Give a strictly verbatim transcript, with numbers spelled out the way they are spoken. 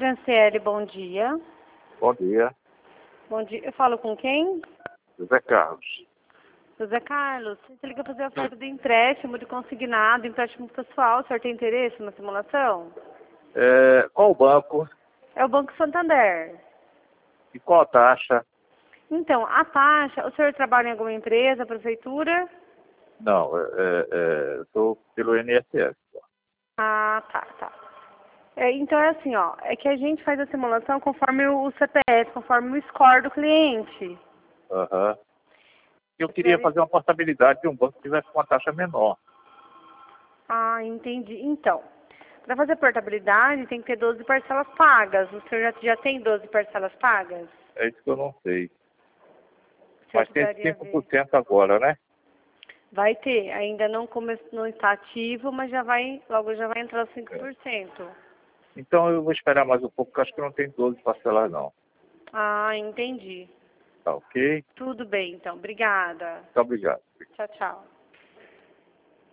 Morgan C L, bom dia. Bom dia, Bom dia. Eu falo com quem? José Carlos. José Carlos, você liga para fazer a oferta de empréstimo de consignado, empréstimo pessoal. O senhor tem interesse na simulação? É, qual o banco É o Banco Santander. e qual a taxa? Então, a taxa, o senhor trabalha em alguma empresa, prefeitura? Não, é, é, é, eu sou pelo I N S S. Ah, tá, tá. É, então é assim, ó, é que a gente faz a simulação conforme o C P F, conforme o score do cliente. Aham. Eu Você queria deve- fazer uma portabilidade de um banco que tivesse uma taxa menor. Ah, entendi. Então, para fazer portabilidade tem que ter doze parcelas pagas. O senhor já, já tem doze parcelas pagas? É isso que eu não sei. O senhor Mas tem precisaria cinco ver. por cento agora, né? Vai ter, ainda não começou, não está ativo, mas já vai, logo já vai entrar os cinco É. por cento. Então eu vou esperar mais um pouco, porque acho que não tem doze parcelas não. Ah, entendi. Tá ok? Tudo bem, então. Obrigada. Muito obrigado. Tchau, tchau.